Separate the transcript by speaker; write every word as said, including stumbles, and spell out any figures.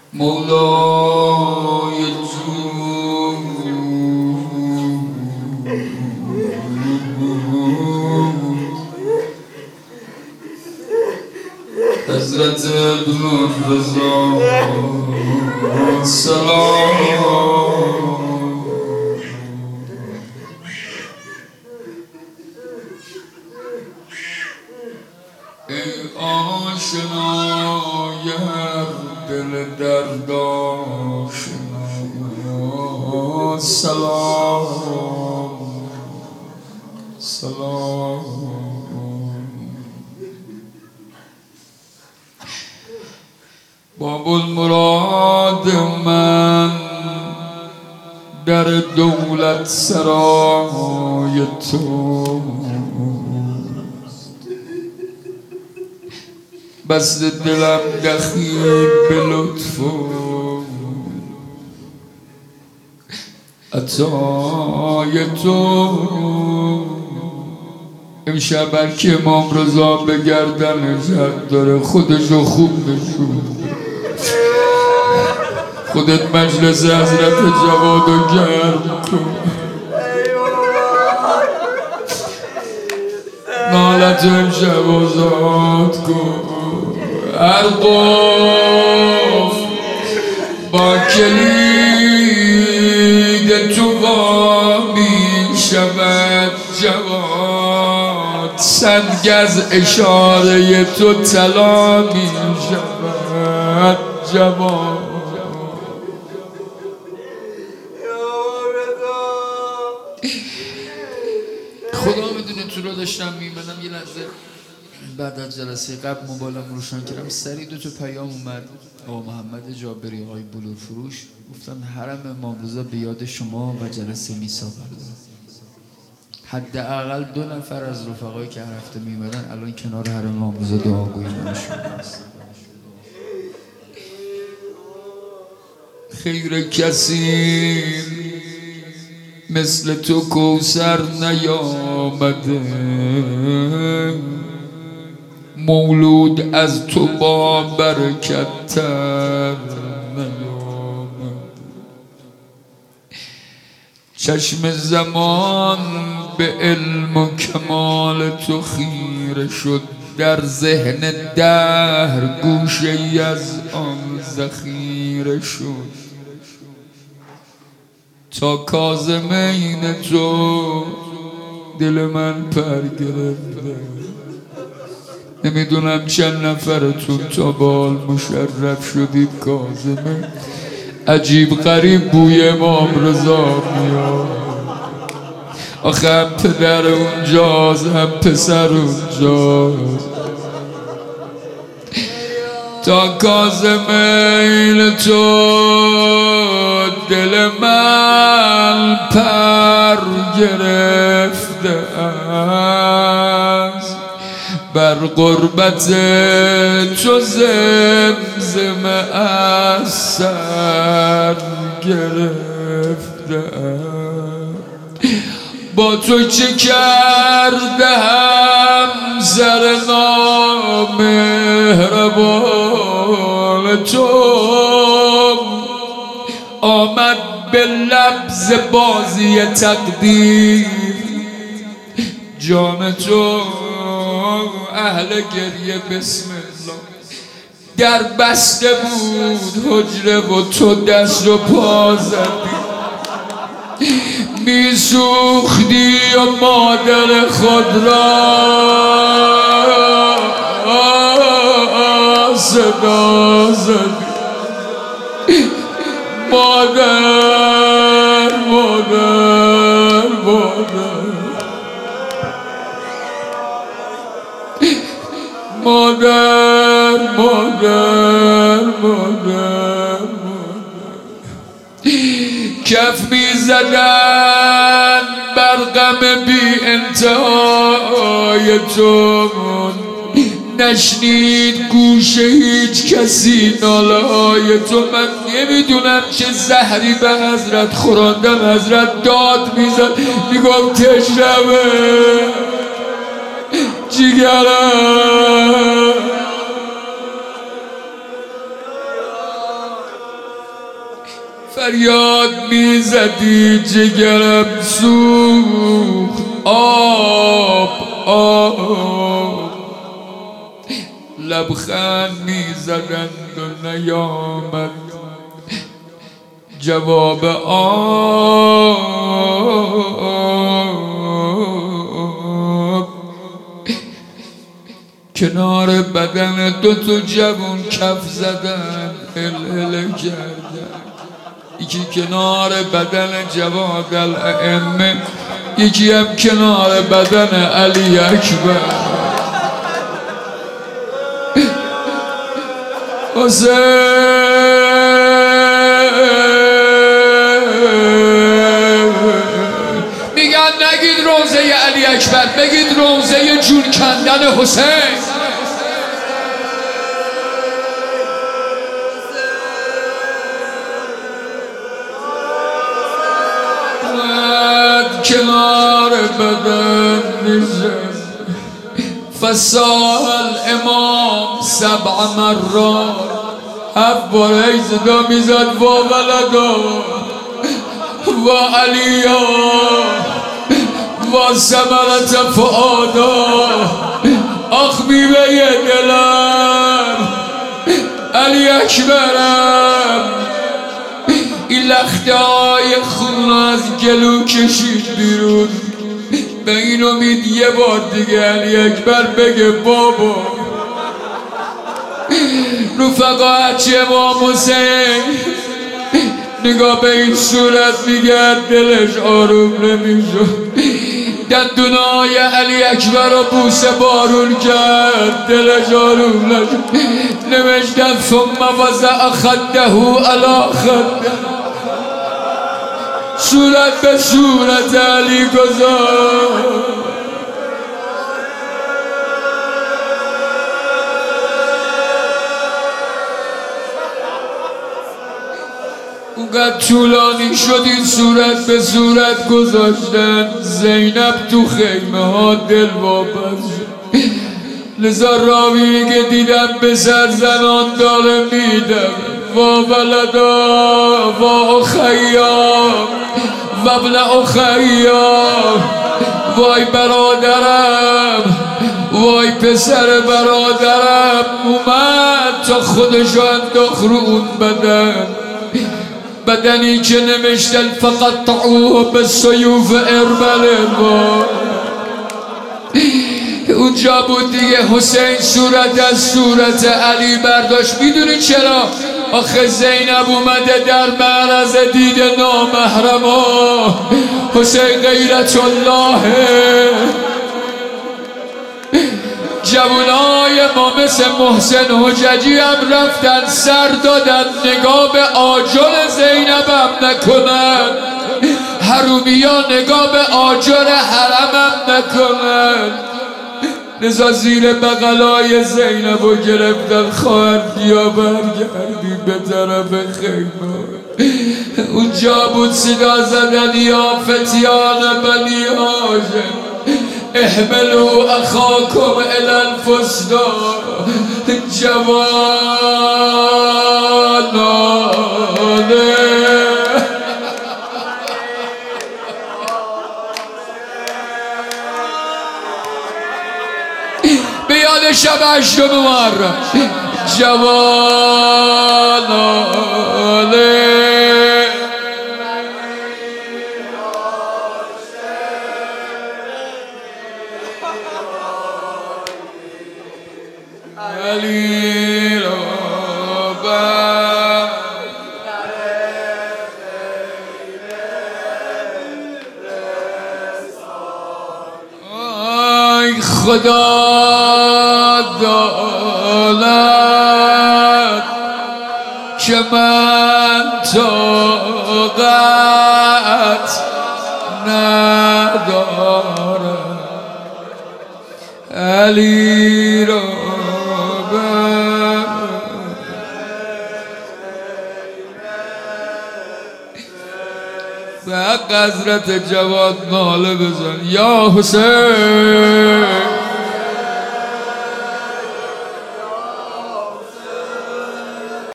Speaker 1: مولای جون حضرت ابن رضا سلام ای آشنای هر دل درد آشنا سلام سلام باب المراد من در دولت سرای تو بس دلم دخیل به لطف و عطای تو امشب هر که امام رضا به گردن زد داره خودشو خوب نشون خودت مجلس حضرت جوادو گرم کن نالت امشب آزاد کن هر قف با کلید تو وا می شود جواد صد گز اشاره تو طلا می شود جواد خدا میدونه تو رو داشتم میمدم یه لحظه بعد از جلسه قبل موبایلم روشن کردم سریع دو تا پیام اومد آقا محمد جابری آقای بلور فروش گفتن حرم امام رضا به یاد شما و جلسه میسا بردارم حداقل دو نفر از رفقایی که هر هفته میمدن الان کنار حرم امام رضا دعاگویی نشون است خیر کسی مثل تو کوثر نیامده مولود از تو با برکت تر نیامده چشم زمان به علم و کمال تو خیره شد در ذهن دهر گوشه ای از آن ذخیره شد تا کاظمین تو دل من پر گرفته نمیدونم چند نفرتون تا بال مشرف شدید کاظمین عجیب غریب بوی امام رضا میاد آخه هم پدر اونجاست هم پسر اونجاست تا کاظمین تو دل من پر گرفته است بر قربت تو زمزم از سر گرفته با تو چه کردم سر نامهربان تو آمد به لبز بازی تقدیر جان تو اهل گریه بسم الله در بسته بود حجره و تو دست و پا زدی می سوختی و مادر خود را صدا زدی مادر مادر مادر مادر مادر مادر کف می زدن بر غم بی انتهای تو نشنید گوشه هیچ کسی ناله های تو من نمیدونم چه زهری به حضرت خوراندم حضرت داد میزد میگم تشنمه جیگرم فریاد میزدی جگرم سوخت آب آب، لبخند میزدند و نیامد جواب آب. کنار بدن دو تا جوون کف زدن هل کردن، یکی کنار بدن جواد الائمه، یکی هم کنار بدن علی اکبر. حسین میگن نگید روزه علی اکبر، بگید روزه جون کندن حسین. کنار بدن نشست فسال امام سبع مرات، هفت بار ای صدا میزد و ولدا و علیا و ثمرت فؤادا. آخ میوه دلم علی اکبرم، این لخته های خون از گلو کشید بیرون، به این امید یه بار دیگه علی اکبر بگه بابا. رفقا هرچی امام حسین نگاه به این صورت میگرد دلش آروم نمیشد. دندونای علی اکبر رو بوسه بارون کرد، دلش آروم نشد. نوشتن ثم وضع خده علی خده، صورت به صورت علی گذاشت. اونقدر طولانی شد این صورت به صورت گذاشتن. زینب تو خیمه ها دل واپس، لذا راوی میگه دیدم به سر زنان داره میدم و ولدا و اخیام و ابن اخیام، وای برادرم وای پسر برادرم اومد تا خودشو انداخت رو اون بدن، بدنی که نوشتن فقط طعوه به سیوف اربل ما. اونجا بود دیگه حسین صورت از صورت علی برداشت. میدونی چرا؟ آخه زینب اومده در معرض دید نامحرما. حسین غیرت الله، جوانای ما مثل محسن حججی هم رفتن سر دادن نگاه به آجر زینب هم نکنن، حرومیا نگاه به آجر حرم هم نکنن. لذا زیر بغلای زینب رو گرفتن، خواهر بیا برگردی به طرف خیمه. اونجا بود صدا زدن یا فتیان بنی هاشم احملوا اخاکم الی الفسطاط. جوانانه به یاد شب هشتم محرم، جوانانه علی را بر آی خدا داند که من طاقت ندارم علی را به حق حضرت جواد ناله بزن یا حسین.